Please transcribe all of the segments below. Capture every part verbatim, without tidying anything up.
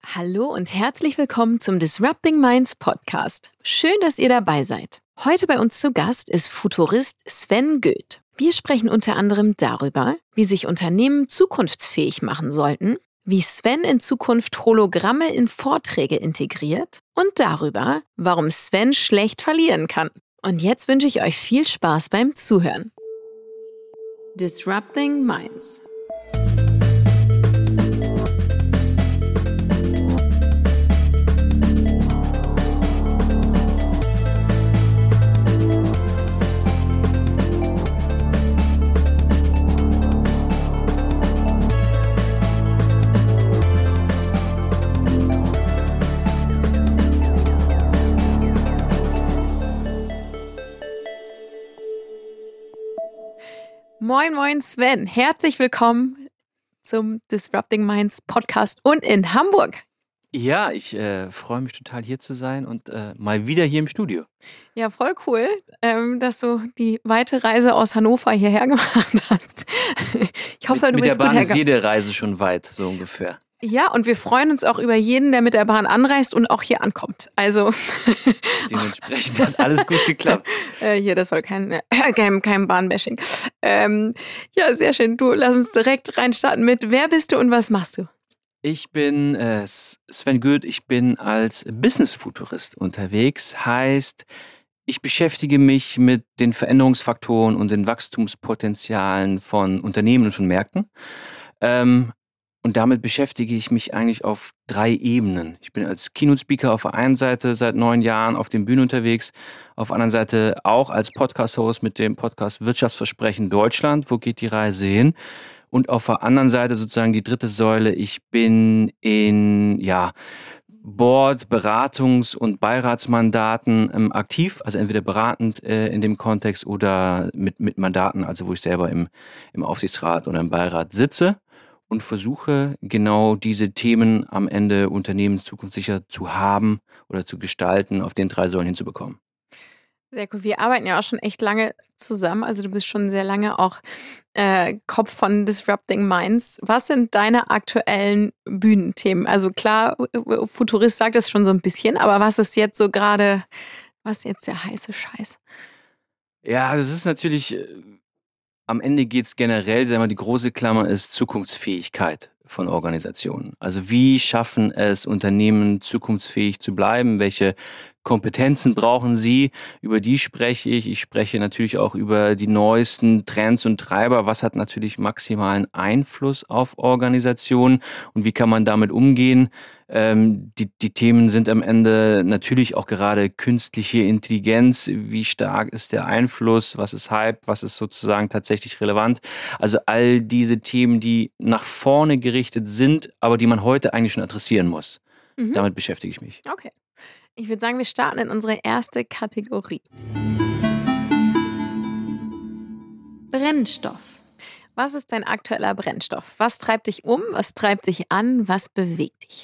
Hallo und herzlich willkommen zum Disrupting Minds Podcast. Schön, dass ihr dabei seid. Heute bei uns zu Gast ist Futurist Sven Göth. Wir sprechen unter anderem darüber, wie sich Unternehmen zukunftsfähig machen sollten, wie Sven in Zukunft Hologramme in Vorträge integriert und darüber, warum Sven schlecht verlieren kann. Und jetzt wünsche ich euch viel Spaß beim Zuhören. Disrupting Minds. Moin, moin Sven, herzlich willkommen zum Disrupting Minds Podcast und in Hamburg. Ja, ich äh, freue mich total hier zu sein und äh, mal wieder hier im Studio. Ja, voll cool, ähm, dass du die weite Reise aus Hannover hierher gemacht hast. Ich hoffe, mit, du mit bist der Bahn gut ist jede Reise schon weit, so ungefähr. Ja, und wir freuen uns auch über jeden, der mit der Bahn anreist und auch hier ankommt. Also dementsprechend hat alles gut geklappt. äh, hier, das soll kein, äh, kein, kein Bahnbashing. Ähm, ja, sehr schön. Du, lass uns direkt reinstarten mit: Wer bist du und was machst du? Ich bin äh, Sven Göth, ich bin als Business-Futurist unterwegs. Heißt, ich beschäftige mich mit den Veränderungsfaktoren und den Wachstumspotenzialen von Unternehmen und von Märkten. Ähm, Und damit beschäftige ich mich eigentlich auf drei Ebenen. Ich bin als Keynote-Speaker auf der einen Seite seit neun Jahren auf den Bühnen unterwegs, auf der anderen Seite auch als Podcast-Host mit dem Podcast Wirtschaftsversprechen Deutschland. Wo geht die Reise hin? Und auf der anderen Seite sozusagen die dritte Säule. Ich bin in ja Board-, Beratungs- und Beiratsmandaten ähm, aktiv, also entweder beratend äh, in dem Kontext oder mit, mit Mandaten, also wo ich selber im, im Aufsichtsrat oder im Beirat sitze. Und versuche genau diese Themen am Ende unternehmenszukunftssicher zu haben oder zu gestalten, auf den drei Säulen hinzubekommen. Sehr cool. Wir arbeiten ja auch schon echt lange zusammen. Also du bist schon sehr lange auch äh, Kopf von Disrupting Minds. Was sind deine aktuellen Bühnenthemen? Also klar, Futurist sagt es schon so ein bisschen, aber was ist jetzt so gerade, was ist jetzt der heiße Scheiß? Ja, das ist natürlich, äh, am Ende geht es generell, sagen wir mal, die große Klammer ist Zukunftsfähigkeit von Organisationen. Also wie schaffen es Unternehmen zukunftsfähig zu bleiben? Welche Kompetenzen brauchen sie? Über die spreche ich. Ich spreche natürlich auch über die neuesten Trends und Treiber. Was hat natürlich maximalen Einfluss auf Organisationen und wie kann man damit umgehen? Ähm, die, die Themen sind am Ende natürlich auch gerade künstliche Intelligenz. Wie stark ist der Einfluss? Was ist Hype? Was ist sozusagen tatsächlich relevant? Also all diese Themen, die nach vorne gerichtet sind, aber die man heute eigentlich schon adressieren muss. Mhm. Damit beschäftige ich mich. Okay. Ich würde sagen, wir starten in unsere erste Kategorie. Brennstoff. Was ist dein aktueller Brennstoff? Was treibt dich um? Was treibt dich an? Was bewegt dich?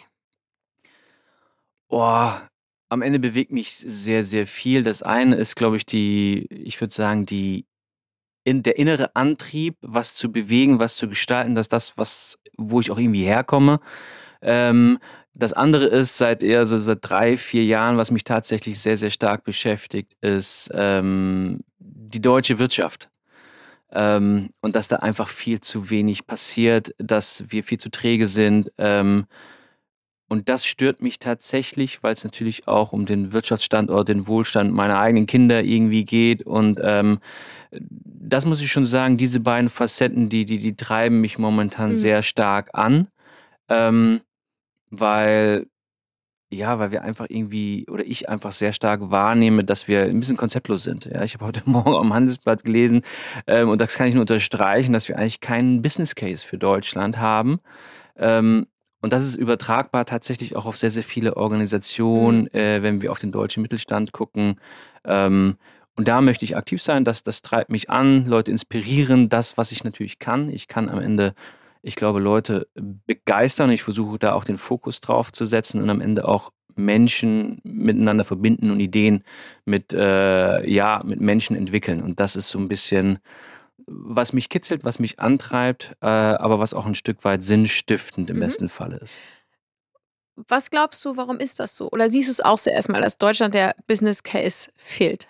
Oh, am Ende bewegt mich sehr, sehr viel. Das eine ist, glaube ich, die, ich würde sagen, die in, der innere Antrieb, was zu bewegen, was zu gestalten, dass das, was, wo ich auch irgendwie herkomme. Ähm, das andere ist, seit eher so seit drei, vier Jahren, was mich tatsächlich sehr, sehr stark beschäftigt, ist ähm, die deutsche Wirtschaft. Ähm, und dass da einfach viel zu wenig passiert, dass wir viel zu träge sind. Ähm, und das stört mich tatsächlich, weil es natürlich auch um den Wirtschaftsstandort, den Wohlstand meiner eigenen Kinder irgendwie geht. Und ähm, das muss ich schon sagen, diese beiden Facetten, die, die, die treiben mich momentan Mhm. sehr stark an. Ähm, weil, ja, weil wir einfach irgendwie, oder ich einfach sehr stark wahrnehme, dass wir ein bisschen konzeptlos sind. Ja, ich habe heute Morgen am Handelsblatt gelesen, ähm, und das kann ich nur unterstreichen, dass wir eigentlich keinen Business Case für Deutschland haben. Ähm, und das ist übertragbar tatsächlich auch auf sehr, sehr viele Organisationen, Mhm. äh, wenn wir auf den deutschen Mittelstand gucken. Ähm, und da möchte ich aktiv sein, das, das treibt mich an, Leute inspirieren, das, was ich natürlich kann. Ich kann am Ende, ich glaube, Leute begeistern. Ich versuche da auch den Fokus drauf zu setzen und am Ende auch Menschen miteinander verbinden und Ideen mit, äh, ja, mit Menschen entwickeln. Und das ist so ein bisschen, was mich kitzelt, was mich antreibt, äh, aber was auch ein Stück weit sinnstiftend im Mhm. besten Falle ist. Was glaubst du, warum ist das so? Oder siehst du es auch so erstmal, dass Deutschland der Business Case fehlt?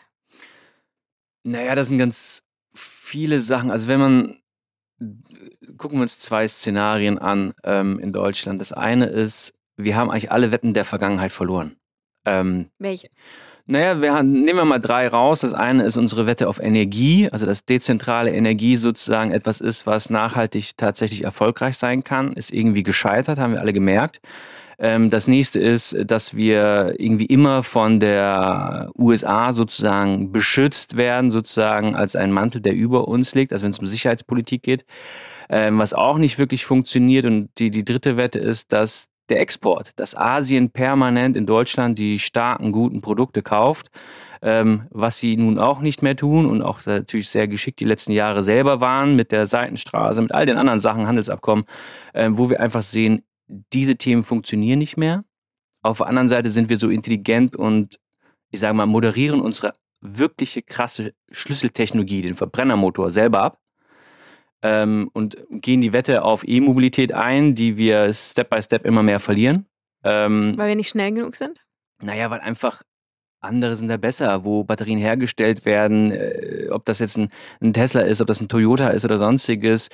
Naja, das sind ganz viele Sachen. Also wenn man, gucken wir uns zwei Szenarien an ähm, in Deutschland. Das eine ist, wir haben eigentlich alle Wetten der Vergangenheit verloren. Ähm, Welche? Naja, wir haben, nehmen wir mal drei raus. Das eine ist unsere Wette auf Energie, also dass dezentrale Energie sozusagen etwas ist, was nachhaltig tatsächlich erfolgreich sein kann, ist irgendwie gescheitert, haben wir alle gemerkt. Ähm, das nächste ist, dass wir irgendwie immer von der U S A sozusagen beschützt werden, sozusagen als ein Mantel, der über uns liegt, also wenn es um Sicherheitspolitik geht, ähm, was auch nicht wirklich funktioniert. Und die, die dritte Wette ist, dass der Export, dass Asien permanent in Deutschland die starken, guten Produkte kauft, ähm, was sie nun auch nicht mehr tun und auch natürlich sehr geschickt die letzten Jahre selber waren mit der Seidenstraße, mit all den anderen Sachen, Handelsabkommen, ähm, wo wir einfach sehen, diese Themen funktionieren nicht mehr. Auf der anderen Seite sind wir so intelligent und, ich sage mal, moderieren unsere wirkliche krasse Schlüsseltechnologie, den Verbrennermotor, selber ab. Ähm, und gehen die Wette auf E-Mobilität ein, die wir Step by Step immer mehr verlieren. Ähm, Weil wir nicht schnell genug sind? naja, weil einfach andere sind da besser, wo Batterien hergestellt werden, äh, ob das jetzt ein, ein Tesla ist, ob das ein Toyota ist oder sonstiges.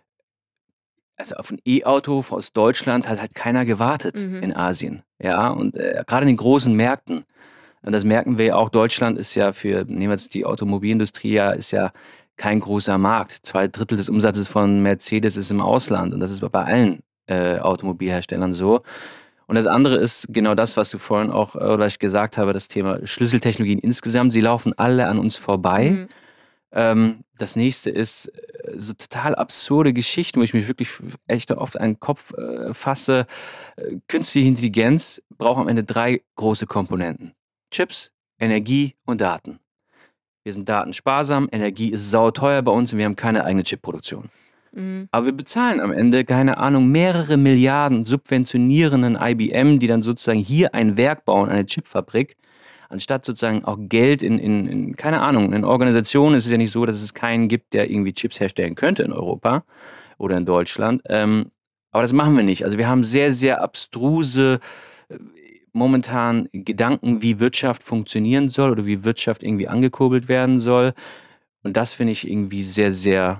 Also auf ein E-Auto aus Deutschland hat halt keiner gewartet Mhm. in Asien. Ja, und äh, gerade in den großen Märkten. Und das merken wir ja auch, Deutschland ist ja für, nehmen wir jetzt die Automobilindustrie, ja, ist ja kein großer Markt. Zwei Drittel des Umsatzes von Mercedes ist im Ausland und das ist bei allen äh, Automobilherstellern so. Und das andere ist genau das, was du vorhin auch, oder ich gesagt habe, das Thema Schlüsseltechnologien insgesamt. Sie laufen alle an uns vorbei. Mhm. Ähm, das nächste ist äh, so total absurde Geschichten, wo ich mich wirklich echt oft an den Kopf äh, fasse. Äh, künstliche Intelligenz braucht am Ende drei große Komponenten. Chips, Energie und Daten. Wir sind datensparsam, Energie ist sauteuer bei uns und wir haben keine eigene Chipproduktion. Mhm. Aber wir bezahlen am Ende, keine Ahnung, mehrere Milliarden subventionierenden I B M, die dann sozusagen hier ein Werk bauen, eine Chipfabrik, anstatt sozusagen auch Geld in, in, in, keine Ahnung, in Organisationen. Ist es ja nicht so, dass es keinen gibt, der irgendwie Chips herstellen könnte in Europa oder in Deutschland. Ähm, aber das machen wir nicht. Also wir haben sehr, sehr abstruse äh, momentan Gedanken, wie Wirtschaft funktionieren soll oder wie Wirtschaft irgendwie angekurbelt werden soll. Und das finde ich irgendwie sehr, sehr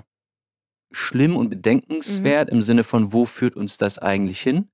schlimm und bedenkenswert im Sinne von, wo führt uns das eigentlich hin?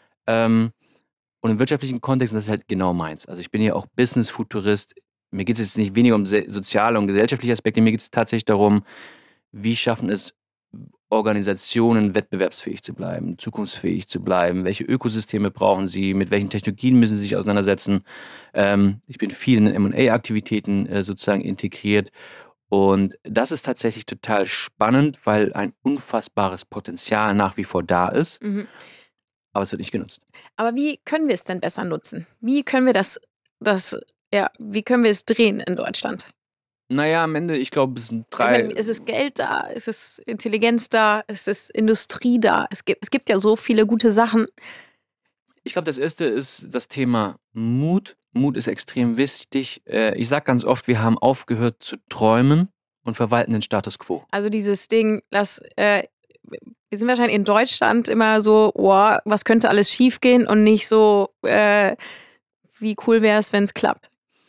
Ähm, und im wirtschaftlichen Kontext, und das ist halt genau meins. Also ich bin ja auch Business-Futurist. Mir geht es jetzt nicht weniger um se- soziale und gesellschaftliche Aspekte, mir geht es tatsächlich darum, wie schaffen es Organisationen, wettbewerbsfähig zu bleiben, zukunftsfähig zu bleiben, welche Ökosysteme brauchen sie, mit welchen Technologien müssen sie sich auseinandersetzen. Ähm, ich bin viel in M und A-Aktivitäten äh, sozusagen integriert und das ist tatsächlich total spannend, weil ein unfassbares Potenzial nach wie vor da ist, Mhm. aber es wird nicht genutzt. Aber wie können wir es denn besser nutzen? Wie können wir das, das, ja, wie können wir es drehen in Deutschland? Naja, am Ende, ich glaube, es sind Ich meine, drei. ist es Geld da? Ist es Intelligenz da? Ist es Industrie da? Es gibt, es gibt ja so viele gute Sachen. Ich glaube, das erste ist das Thema Mut. Mut ist extrem wichtig. Äh, Ich sage ganz oft, wir haben aufgehört zu träumen und verwalten den Status quo. Also dieses Ding, dass äh, wir sind wahrscheinlich in Deutschland immer so, oh, was könnte alles schiefgehen und nicht so, äh, wie cool wäre es, wenn es klappt.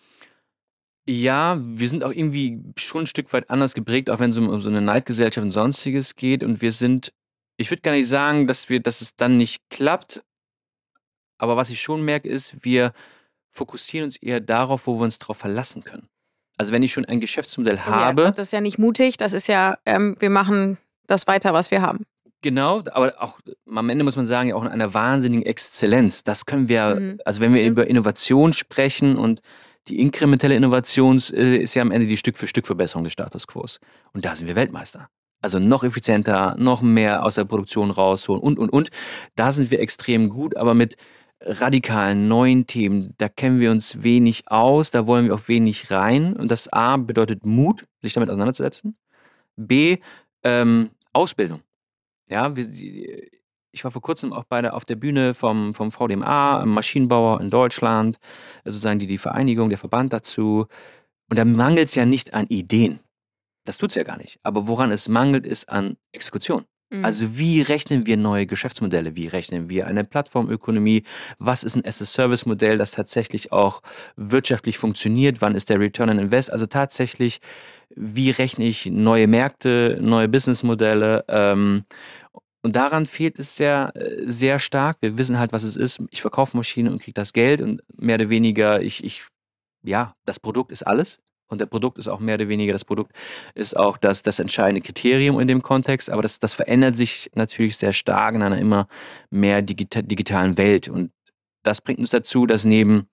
Ja, wir sind auch irgendwie schon ein Stück weit anders geprägt, auch wenn es um, um so eine Neidgesellschaft und Sonstiges geht. Und wir sind, ich würde gar nicht sagen, dass wir, dass es dann nicht klappt. Aber was ich schon merke, ist, wir fokussieren uns eher darauf, wo wir uns darauf verlassen können. Also wenn ich schon ein Geschäftsmodell Ja, habe, das ist ja nicht mutig, das ist ja, ähm, wir machen das weiter, was wir haben. genau, aber auch am Ende muss man sagen, ja auch in einer wahnsinnigen Exzellenz. Das können wir, Mhm. also wenn wir Stimmt. über Innovation sprechen und die inkrementelle Innovation äh, ist ja am Ende die Stück-für-Stück-Verbesserung des Status quo. Und da sind wir Weltmeister. Also noch effizienter, noch mehr aus der Produktion rausholen und, und, und. Da sind wir extrem gut, aber mit radikalen neuen Themen, da kennen wir uns wenig aus, da wollen wir auch wenig rein. Und das A bedeutet Mut, sich damit auseinanderzusetzen. B, ähm, Ausbildung. Ja, wir, ich war vor kurzem auch bei der, auf der Bühne vom, vom V D M A, einem Maschinenbauer in Deutschland, sozusagen die, die Vereinigung, der Verband dazu. Und da mangelt es ja nicht an Ideen. Das tut es ja gar nicht. Aber woran es mangelt, ist an Exekution. Mhm. Also wie rechnen wir neue Geschäftsmodelle? Wie rechnen wir eine Plattformökonomie? Was ist ein As-a-Service-Modell, das tatsächlich auch wirtschaftlich funktioniert? Wann ist der Return on Invest? Also tatsächlich, wie rechne ich neue Märkte, neue Businessmodelle? Ähm, und daran fehlt es sehr, äh, sehr stark. Wir wissen halt, was es ist. Ich verkaufe Maschinen und kriege das Geld und mehr oder weniger, ich, ich, ja, das Produkt ist alles. Und der Produkt ist auch mehr oder weniger, das Produkt ist auch das, das entscheidende Kriterium in dem Kontext. Aber das, das verändert sich natürlich sehr stark in einer immer mehr digita digitalen Welt. Und das bringt uns dazu, dass neben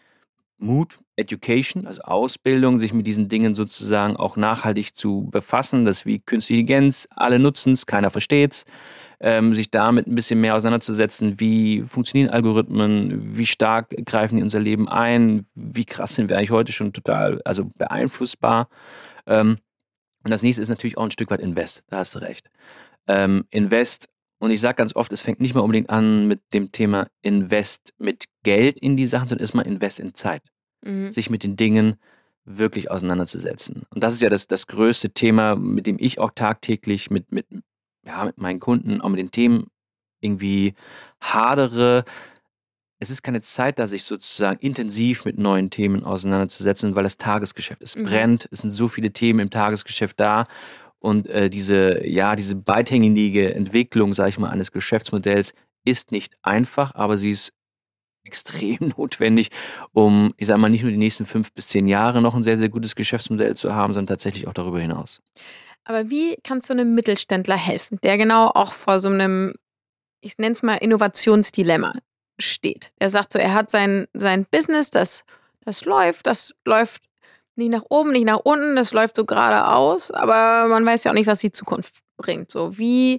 Mut, Education, also Ausbildung, sich mit diesen Dingen sozusagen auch nachhaltig zu befassen, dass wie künstliche Intelligenz, alle nutzen es, keiner versteht's, ähm, sich damit ein bisschen mehr auseinanderzusetzen, wie funktionieren Algorithmen, wie stark greifen die unser Leben ein, wie krass sind wir eigentlich heute schon total, also beeinflussbar. Ähm, und das nächste ist natürlich auch ein Stück weit Invest, da hast du recht. Ähm, Invest, und ich sage ganz oft, es fängt nicht mehr unbedingt an mit dem Thema Invest mit Geld in die Sachen, sondern erstmal Invest in Zeit. Mhm. Sich mit den Dingen wirklich auseinanderzusetzen. Und das ist ja das, das größte Thema, mit dem ich auch tagtäglich mit, mit, ja, mit meinen Kunden, auch mit den Themen irgendwie hadere. Es ist keine Zeit da, sich sozusagen intensiv mit neuen Themen auseinanderzusetzen, weil das Tagesgeschäft, es Mhm. brennt, es sind so viele Themen im Tagesgeschäft da. Und äh, diese, ja, diese beidhängige Entwicklung, sage ich mal, eines Geschäftsmodells ist nicht einfach, aber sie ist extrem notwendig, um, ich sage mal, nicht nur die nächsten fünf bis zehn Jahre noch ein sehr, sehr gutes Geschäftsmodell zu haben, sondern tatsächlich auch darüber hinaus. Aber wie kannst du einem Mittelständler helfen, der genau auch vor so einem, ich nenne es mal Innovationsdilemma steht? Er sagt so, er hat sein, sein Business, das, das läuft, das läuft nicht nach oben, nicht nach unten, das läuft so geradeaus, aber man weiß ja auch nicht, was die Zukunft bringt. So, wie,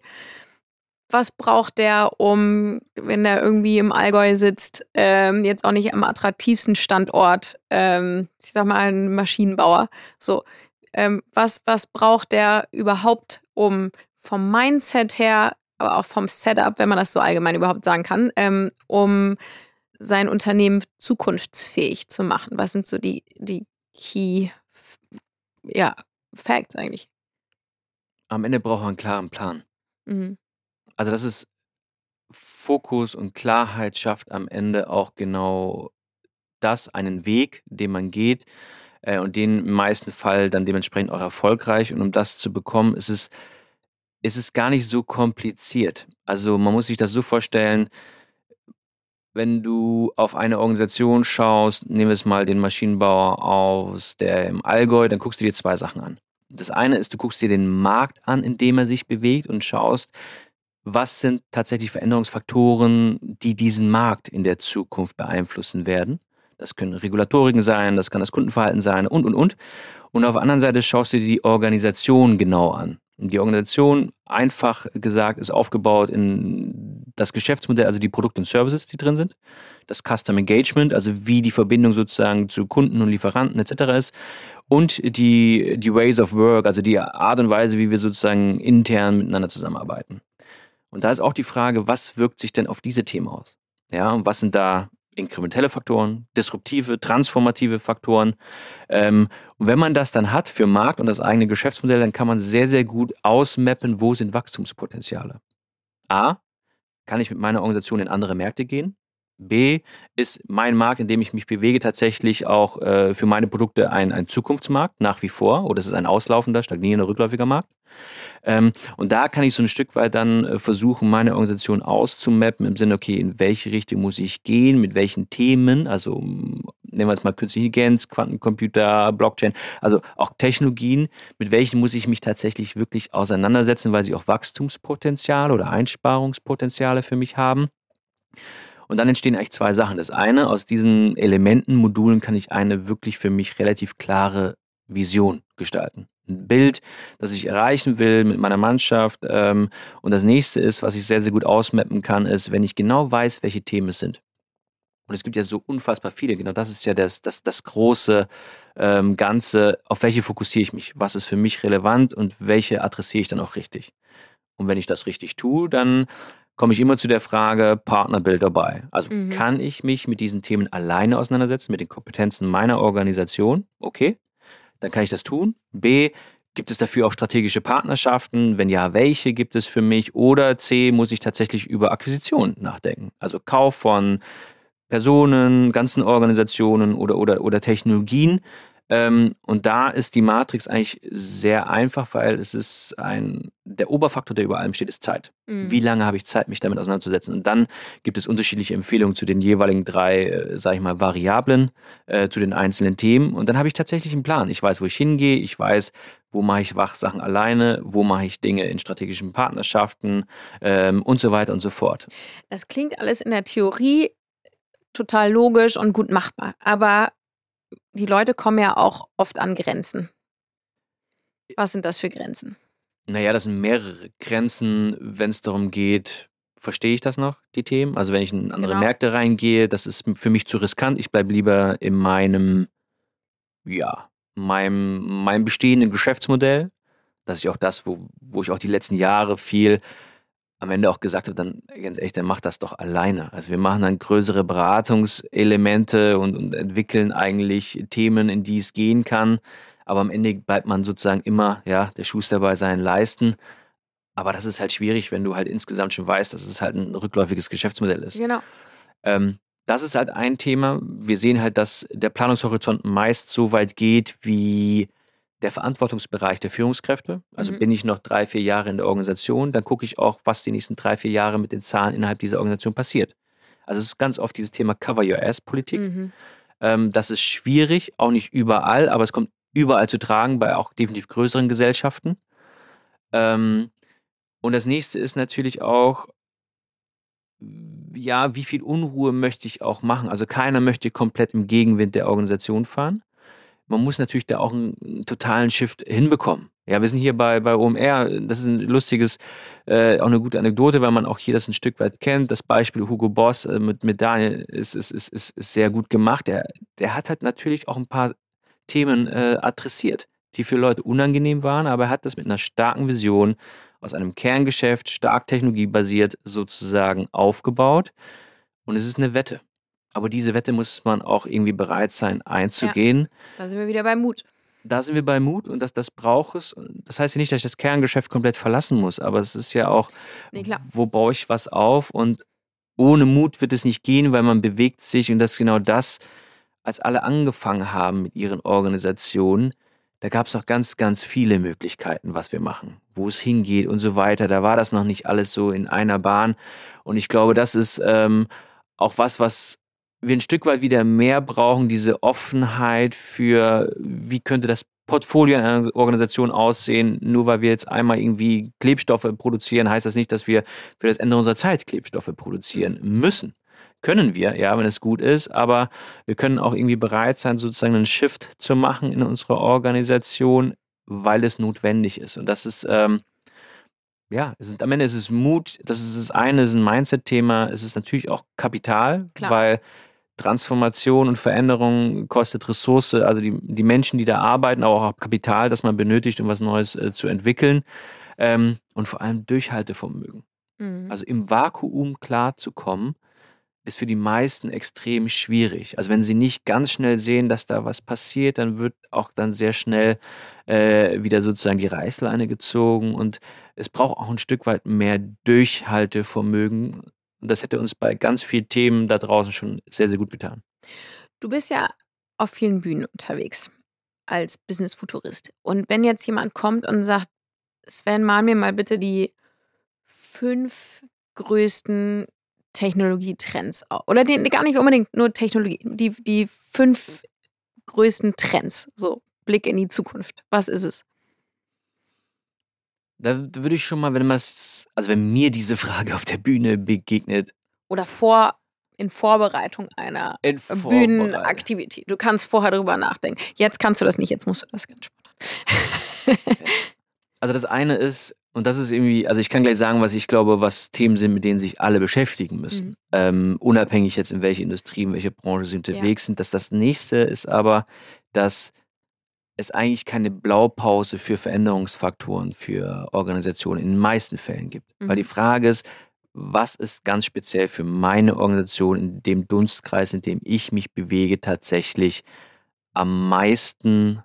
was braucht der, um, wenn der irgendwie im Allgäu sitzt, ähm, jetzt auch nicht am attraktivsten Standort, ähm, ich sag mal, ein Maschinenbauer, so, ähm, was, was braucht der überhaupt, um vom Mindset her, aber auch vom Setup, wenn man das so allgemein überhaupt sagen kann, ähm, um sein Unternehmen zukunftsfähig zu machen? Was sind so die, die Key, ja, Facts eigentlich? Am Ende braucht er einen klaren Plan. Mhm. Also das ist Fokus und Klarheit schafft am Ende auch genau das, einen Weg, den man geht äh, und den im meisten Fall dann dementsprechend auch erfolgreich. Und um das zu bekommen, ist es, ist es gar nicht so kompliziert. Also man muss sich das so vorstellen, wenn du auf eine Organisation schaust, nehmen wir es mal den Maschinenbauer aus der im Allgäu, dann guckst du dir zwei Sachen an. Das eine ist, du guckst dir den Markt an, in dem er sich bewegt und schaust, was sind tatsächlich Veränderungsfaktoren, die diesen Markt in der Zukunft beeinflussen werden. Das können Regulatoriken sein, das kann das Kundenverhalten sein und, und, und. Und auf der anderen Seite schaust du dir die Organisation genau an. Und die Organisation, einfach gesagt, ist aufgebaut in das Geschäftsmodell, also die Produkte und Services, die drin sind. Das Custom Engagement, also wie die Verbindung sozusagen zu Kunden und Lieferanten et cetera ist. Und die, die Ways of Work, also die Art und Weise, wie wir sozusagen intern miteinander zusammenarbeiten. Und da ist auch die Frage, was wirkt sich denn auf diese Themen aus? Ja, und was sind da inkrementelle Faktoren, disruptive, transformative Faktoren? Ähm, und wenn man das dann hat für Markt und das eigene Geschäftsmodell, dann kann man sehr, sehr gut ausmappen, wo sind Wachstumspotenziale. A, kann ich mit meiner Organisation in andere Märkte gehen? B, ist mein Markt, in dem ich mich bewege, tatsächlich auch äh, für meine Produkte ein, ein Zukunftsmarkt nach wie vor oder ist es ein auslaufender, stagnierender, rückläufiger Markt? Ähm, und da kann ich so ein Stück weit dann äh, versuchen, meine Organisation auszumappen im Sinne, okay, in welche Richtung muss ich gehen, mit welchen Themen, also m, nehmen wir jetzt mal künstliche Intelligenz, Quantencomputer, Blockchain, also auch Technologien, mit welchen muss ich mich tatsächlich wirklich auseinandersetzen, weil sie auch Wachstumspotenziale oder Einsparungspotenziale für mich haben. Und dann entstehen eigentlich zwei Sachen. Das eine, aus diesen Elementen, Modulen kann ich eine wirklich für mich relativ klare Vision gestalten. Ein Bild, das ich erreichen will mit meiner Mannschaft. Ähm, und das nächste ist, was ich sehr, sehr gut ausmappen kann, ist, wenn ich genau weiß, welche Themen es sind. Und es gibt ja so unfassbar viele. Genau das ist ja das, das, das große ähm, Ganze. Auf welche fokussiere ich mich? Was ist für mich relevant und welche adressiere ich dann auch richtig? Und wenn ich das richtig tue, dann komme ich immer zu der Frage Partnerbild dabei. Also Mhm. kann ich mich mit diesen Themen alleine auseinandersetzen, mit den Kompetenzen meiner Organisation? Okay, dann kann ich das tun. B, gibt es dafür auch strategische Partnerschaften? Wenn ja, welche gibt es für mich? Oder C, muss ich tatsächlich über Akquisition nachdenken? Also Kauf von Personen, ganzen Organisationen oder, oder, oder Technologien. Ähm, und da ist die Matrix eigentlich sehr einfach, weil es ist ein, der Oberfaktor, der über allem steht, ist Zeit. Mhm. Wie lange habe ich Zeit, mich damit auseinanderzusetzen? Und dann gibt es unterschiedliche Empfehlungen zu den jeweiligen drei, äh, sage ich mal, Variablen, äh, zu den einzelnen Themen. Und dann habe ich tatsächlich einen Plan. Ich weiß, wo ich hingehe. Ich weiß, wo mache ich Wachsachen alleine, wo mache ich Dinge in strategischen Partnerschaften ähm, und so weiter und so fort. Das klingt alles in der Theorie total logisch und gut machbar. Aber die Leute kommen ja auch oft an Grenzen. Was sind das für Grenzen? Naja, das sind mehrere Grenzen, wenn es darum geht, verstehe ich das noch, die Themen? Also wenn ich in andere Genau. Märkte reingehe, das ist für mich zu riskant. Ich bleibe lieber in meinem, ja, meinem, meinem bestehenden Geschäftsmodell. Das ist ja auch das, wo, wo ich auch die letzten Jahre viel am Ende auch gesagt habe, dann ganz ehrlich, dann mach das doch alleine. Also wir machen dann größere Beratungselemente und, und entwickeln eigentlich Themen, in die es gehen kann. Aber am Ende bleibt man sozusagen immer, ja, der Schuster bei seinen Leisten. Aber das ist halt schwierig, wenn du halt insgesamt schon weißt, dass es halt ein rückläufiges Geschäftsmodell ist. Genau. Ähm, das ist halt ein Thema. Wir sehen halt, dass der Planungshorizont meist so weit geht wie der Verantwortungsbereich der Führungskräfte. Also Mhm. bin ich noch drei, vier Jahre in der Organisation, dann gucke ich auch, was die nächsten drei, vier Jahre mit den Zahlen innerhalb dieser Organisation passiert. Also es ist ganz oft dieses Thema Cover Your Ass-Politik. Mhm. Ähm, das ist schwierig, auch nicht überall, aber es kommt überall zu tragen, bei auch definitiv größeren Gesellschaften. Ähm, und das nächste ist natürlich auch, ja, wie viel Unruhe möchte ich auch machen? Also keiner möchte komplett im Gegenwind der Organisation fahren. Man muss natürlich da auch einen, einen totalen Shift hinbekommen. Ja, wir sind hier bei, bei O M R, das ist ein lustiges, äh, auch eine gute Anekdote, weil man auch hier das ein Stück weit kennt. Das Beispiel Hugo Boss äh, mit, mit Daniel ist, ist, ist, ist, ist sehr gut gemacht. Der, der hat halt natürlich auch ein paar Themen äh, adressiert, die für Leute unangenehm waren, aber er hat das mit einer starken Vision aus einem Kerngeschäft, stark technologiebasiert sozusagen aufgebaut. Und es ist eine Wette. Aber diese Wette muss man auch irgendwie bereit sein einzugehen. Da sind wir wieder bei Mut. Da sind wir bei Mut und das, das braucht es. Das heißt ja nicht, dass ich das Kerngeschäft komplett verlassen muss, aber es ist ja auch, Nee, klar. wo baue ich was auf? Und ohne Mut wird es nicht gehen, weil man bewegt sich und das ist genau das, als alle angefangen haben mit ihren Organisationen, da gab es noch ganz, ganz viele Möglichkeiten, was wir machen, wo es hingeht und so weiter. Da war das noch nicht alles so in einer Bahn. Und ich glaube, das ist ähm, auch was, was wir ein Stück weit wieder mehr brauchen, diese Offenheit für, wie könnte das Portfolio einer Organisation aussehen. Nur weil wir jetzt einmal irgendwie Klebstoffe produzieren, heißt das nicht, dass wir für das Ende unserer Zeit Klebstoffe produzieren müssen. Können wir, ja, wenn es gut ist, aber wir können auch irgendwie bereit sein, sozusagen einen Shift zu machen in unserer Organisation, weil es notwendig ist. Und das ist, ähm, ja, es ist, am Ende ist es Mut, das ist das eine, es ist ein Mindset-Thema, es ist natürlich auch Kapital, Klar. weil Transformation und Veränderung kostet Ressource, also die, die Menschen, die da arbeiten, aber auch Kapital, das man benötigt, um was Neues äh, zu entwickeln. Ähm, und vor allem Durchhaltevermögen. Mhm. Also im Vakuum klarzukommen, ist für die meisten extrem schwierig. Also wenn sie nicht ganz schnell sehen, dass da was passiert, dann wird auch dann sehr schnell äh, wieder sozusagen die Reißleine gezogen und es braucht auch ein Stück weit mehr Durchhaltevermögen. Und das hätte uns bei ganz vielen Themen da draußen schon sehr, sehr gut getan. Du bist ja auf vielen Bühnen unterwegs als Business-Futurist. Und wenn jetzt jemand kommt und sagt, Sven, mal mir mal bitte die fünf größten Technologietrends au- oder die, gar nicht unbedingt nur Technologie, die, die fünf größten Trends, so Blick in die Zukunft. Was ist es? Da würde ich schon mal, wenn man es, also wenn mir diese Frage auf der Bühne begegnet, Oder vor in Vorbereitung einer in Vorbereitung. Bühnenaktivität. Du kannst vorher drüber nachdenken. Jetzt kannst du das nicht, jetzt musst du das ganz spontan. Also das eine ist, und das ist irgendwie, also ich kann gleich sagen, was ich glaube, was Themen sind, mit denen sich alle beschäftigen müssen. Mhm. Ähm, unabhängig jetzt in welche Industrie, in welche Branche sie unterwegs sind. Dass das nächste ist aber, dass es eigentlich keine Blaupause für Veränderungsfaktoren für Organisationen in den meisten Fällen gibt. Mhm. Weil die Frage ist, was ist ganz speziell für meine Organisation in dem Dunstkreis, in dem ich mich bewege, tatsächlich am meisten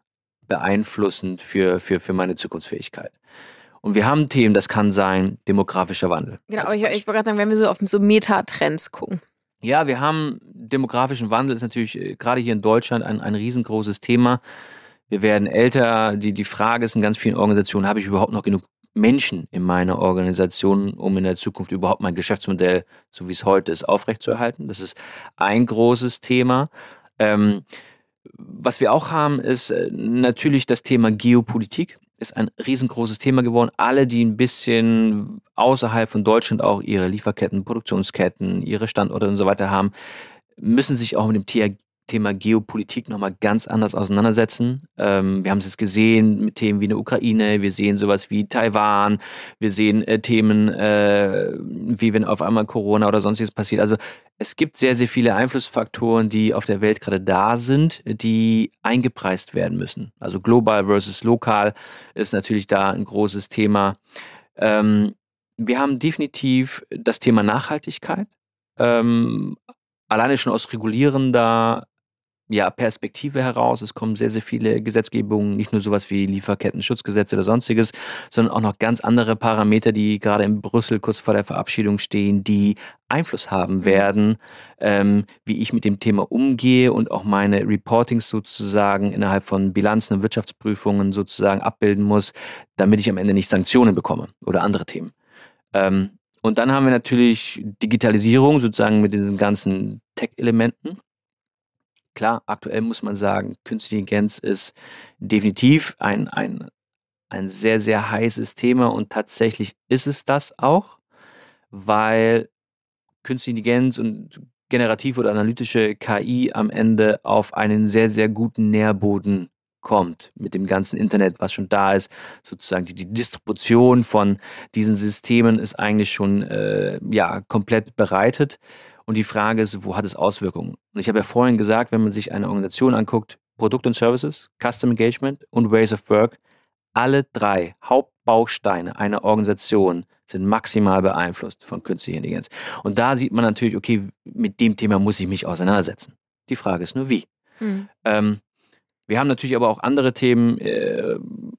beeinflussend für, für, für meine Zukunftsfähigkeit. Und wir haben Themen, das kann sein demografischer Wandel. Genau, aber ich, ich wollte gerade sagen, wenn wir so auf so Metatrends gucken. Ja, wir haben demografischen Wandel, ist natürlich äh, gerade hier in Deutschland ein, ein riesengroßes Thema. Wir werden älter. Die, die Frage ist in ganz vielen Organisationen, habe ich überhaupt noch genug Menschen in meiner Organisation, um in der Zukunft überhaupt mein Geschäftsmodell, so wie es heute ist, aufrechtzuerhalten? Das ist ein großes Thema. Ähm, was wir auch haben, ist äh, natürlich das Thema Geopolitik. Ist ein riesengroßes Thema geworden. Alle, die ein bisschen außerhalb von Deutschland auch ihre Lieferketten, Produktionsketten, ihre Standorte und so weiter haben, müssen sich auch mit dem Thea- Thema Geopolitik nochmal ganz anders auseinandersetzen. Ähm, wir haben es jetzt gesehen mit Themen wie eine Ukraine, wir sehen sowas wie Taiwan, wir sehen äh, Themen äh, wie wenn auf einmal Corona oder sonstiges passiert. Also es gibt sehr, sehr viele Einflussfaktoren, die auf der Welt gerade da sind, die eingepreist werden müssen. Also global versus lokal ist natürlich da ein großes Thema. Ähm, wir haben definitiv das Thema Nachhaltigkeit. Ähm, alleine schon aus regulierender ja, Perspektive heraus. Es kommen sehr, sehr viele Gesetzgebungen, nicht nur sowas wie Lieferketten-Schutzgesetze oder sonstiges, sondern auch noch ganz andere Parameter, die gerade in Brüssel kurz vor der Verabschiedung stehen, die Einfluss haben Mhm. werden, ähm, wie ich mit dem Thema umgehe und auch meine Reportings sozusagen innerhalb von Bilanzen und Wirtschaftsprüfungen sozusagen abbilden muss, damit ich am Ende nicht Sanktionen bekomme oder andere Themen. Ähm, und dann haben wir natürlich Digitalisierung sozusagen mit diesen ganzen Tech-Elementen. Klar, aktuell muss man sagen, Künstliche Intelligenz ist definitiv ein, ein, ein sehr, sehr heißes Thema und tatsächlich ist es das auch, weil Künstliche Intelligenz und generative oder analytische K I am Ende auf einen sehr, sehr guten Nährboden kommt mit dem ganzen Internet, was schon da ist. Sozusagen die, die Distribution von diesen Systemen ist eigentlich schon äh, ja, komplett bereitet. Und die Frage ist, wo hat es Auswirkungen? Und ich habe ja vorhin gesagt, wenn man sich eine Organisation anguckt, Produkt und Services, Custom Engagement und Ways of Work, alle drei Hauptbausteine einer Organisation sind maximal beeinflusst von künstlicher Intelligenz. Und da sieht man natürlich, okay, mit dem Thema muss ich mich auseinandersetzen. Die Frage ist nur, wie. Mhm. Ähm, wir haben natürlich aber auch andere Themen, äh,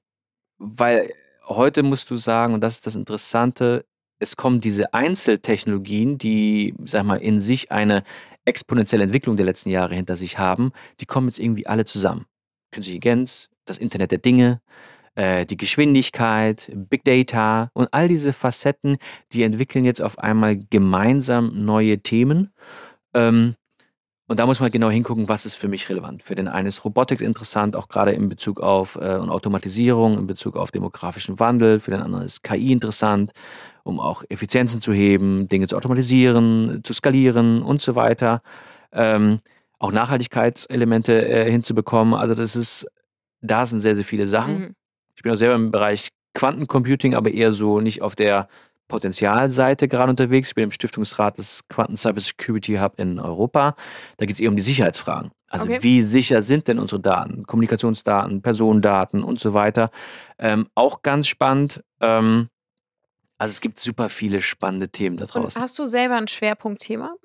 weil heute musst du sagen, und das ist das Interessante, es kommen diese Einzeltechnologien, die, sag mal, in sich eine exponentielle Entwicklung der letzten Jahre hinter sich haben, die kommen jetzt irgendwie alle zusammen. Künstliche Intelligenz, das Internet der Dinge, äh, die Geschwindigkeit, Big Data und all diese Facetten, die entwickeln jetzt auf einmal gemeinsam neue Themen. Ähm, und da muss man genau hingucken, was ist für mich relevant. Für den einen ist Robotik interessant, auch gerade in Bezug auf äh, und Automatisierung, in Bezug auf demografischen Wandel. Für den anderen ist K I interessant, um auch Effizienzen zu heben, Dinge zu automatisieren, zu skalieren und so weiter. Ähm, auch Nachhaltigkeitselemente äh, hinzubekommen. Also das ist, da sind sehr, sehr viele Sachen. Mhm. Ich bin auch selber im Bereich Quantencomputing, aber eher so nicht auf der Potenzialseite gerade unterwegs. Ich bin im Stiftungsrat des Quanten Cyber Security Hub in Europa. Da geht es eher um die Sicherheitsfragen. Also Okay. wie sicher sind denn unsere Daten, Kommunikationsdaten, Personendaten und so weiter. Ähm, auch ganz spannend. Ähm, also es gibt super viele spannende Themen da Und draußen. hast du selber ein Schwerpunktthema?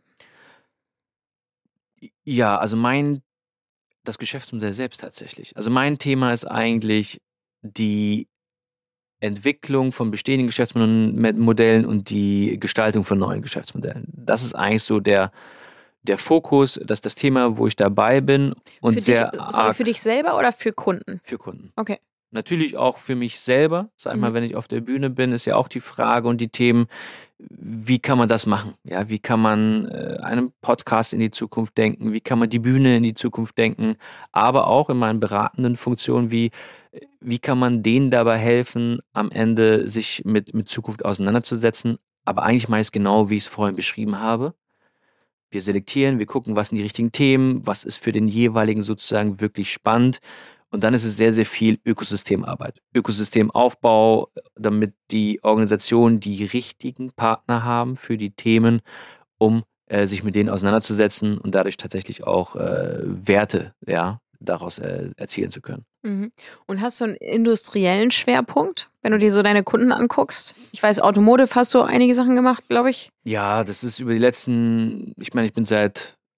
Ja, also mein, das Geschäftsmodell selbst tatsächlich. Also mein Thema ist eigentlich die Entwicklung von bestehenden Geschäftsmodellen und die Gestaltung von neuen Geschäftsmodellen. Das ist eigentlich so der, der Fokus, das das Thema, wo ich dabei bin und Für dich, sehr sorry, für arg dich selber oder für Kunden? für Kunden. Okay. Natürlich auch für mich selber, sag ich mal, Mhm. wenn ich auf der Bühne bin, ist ja auch die Frage und die Themen, wie kann man das machen? Ja, wie kann man äh, einen Podcast in die Zukunft denken? Wie kann man die Bühne in die Zukunft denken? Aber auch in meinen beratenden Funktionen, wie, wie kann man denen dabei helfen, am Ende sich mit, mit Zukunft auseinanderzusetzen? Aber eigentlich meist genau, wie ich es vorhin beschrieben habe. Wir selektieren, wir gucken, was sind die richtigen Themen, was ist für den jeweiligen sozusagen wirklich spannend. Und dann ist es sehr, sehr viel Ökosystemarbeit. Ökosystemaufbau, damit die Organisationen die richtigen Partner haben für die Themen, um äh, sich mit denen auseinanderzusetzen und dadurch tatsächlich auch äh, Werte, ja, daraus äh, erzielen zu können. Mhm. Und hast du einen industriellen Schwerpunkt, wenn du dir so deine Kunden anguckst? Ich weiß, Automotive hast du einige Sachen gemacht, glaube ich. Ja, das ist über die letzten, ich meine, ich bin seit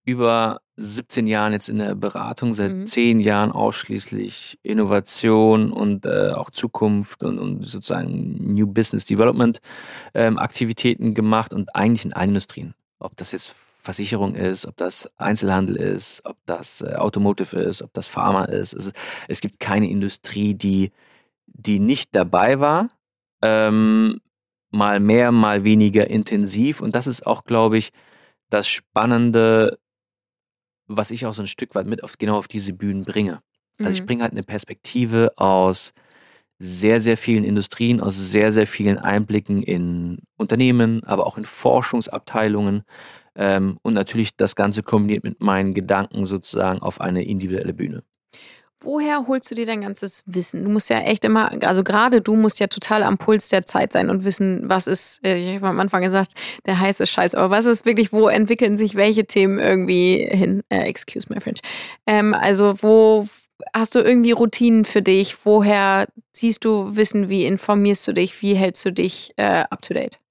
über siebzehn Jahren jetzt in der Beratung, seit Mhm. zehn Jahren ausschließlich Innovation und äh, auch Zukunft und, und sozusagen New Business Development ähm, Aktivitäten gemacht und eigentlich in allen Industrien. Ob das jetzt Versicherung ist, ob das Einzelhandel ist, ob das äh, Automotive ist, ob das Pharma ist. Es, es gibt keine Industrie, die, die nicht dabei war. Ähm, mal mehr, mal weniger intensiv. Und das ist auch, glaube ich, das Spannende, was ich auch so ein Stück weit mit auf, genau auf diese Bühnen bringe. Also ich Mhm. bringe halt eine Perspektive aus sehr, sehr vielen Industrien, aus sehr, sehr vielen Einblicken in Unternehmen, aber auch in Forschungsabteilungen ähm, und natürlich das Ganze kombiniert mit meinen Gedanken sozusagen auf eine individuelle Bühne. Woher holst du dir dein ganzes Wissen? Du musst ja echt immer, also gerade du musst ja total am Puls der Zeit sein und wissen, was ist, äh, ich habe am Anfang gesagt, der heiße Scheiß, aber was ist wirklich, wo entwickeln sich welche Themen irgendwie hin? Äh, excuse my French. Ähm, also wo hast du irgendwie Routinen für dich? Woher ziehst du Wissen? Wie informierst du dich? Wie hältst du dich äh, up to date?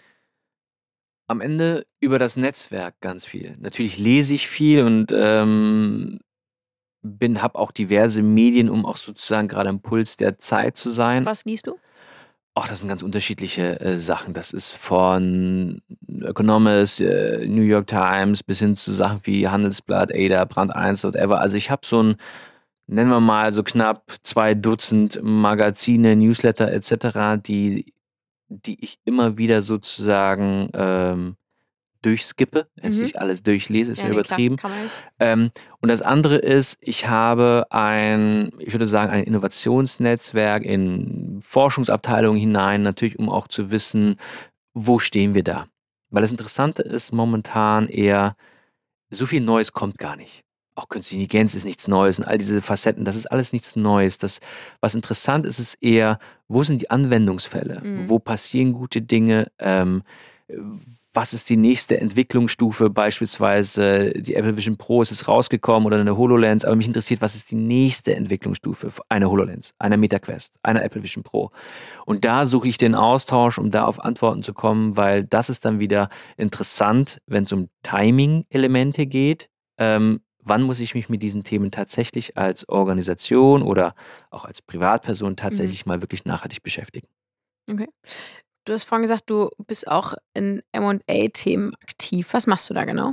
Am Ende über das Netzwerk ganz viel. Natürlich lese ich viel und ähm, bin, habe auch diverse Medien, um auch sozusagen gerade am Puls der Zeit zu sein. Was liest du? Ach, das sind ganz unterschiedliche äh, Sachen. Das ist von Economist, äh, New York Times bis hin zu Sachen wie Handelsblatt, Ada, Brand eins, whatever. Also ich habe so ein, nennen wir mal so knapp zwei Dutzend Magazine, Newsletter et cetera, die, die ich immer wieder sozusagen ähm, durchskippe, jetzt Mhm. nicht alles durchlese, ist Ja, mir nee, klar, übertrieben. kann man nicht. Ähm, und das andere ist, ich habe ein, ich würde sagen, ein Innovationsnetzwerk in Forschungsabteilungen hinein, natürlich, um auch zu wissen, wo stehen wir da. Weil das Interessante ist momentan eher, so viel Neues kommt gar nicht. Auch Künstliche Intelligenz ist nichts Neues und all diese Facetten, das ist alles nichts Neues. Das, was interessant ist, ist eher, wo sind die Anwendungsfälle? Mhm. Wo passieren gute Dinge? Ähm, was ist die nächste Entwicklungsstufe? Beispielsweise die Apple Vision Pro ist es rausgekommen oder eine HoloLens, aber mich interessiert, was ist die nächste Entwicklungsstufe einer HoloLens, einer MetaQuest, einer Apple Vision Pro? Und da suche ich den Austausch, um da auf Antworten zu kommen, weil das ist dann wieder interessant, wenn es um Timing-Elemente geht. Ähm, wann muss ich mich mit diesen Themen tatsächlich als Organisation oder auch als Privatperson Mhm. tatsächlich mal wirklich nachhaltig beschäftigen? Okay. Du hast vorhin gesagt, du bist auch in M und A-Themen aktiv. Was machst du da genau?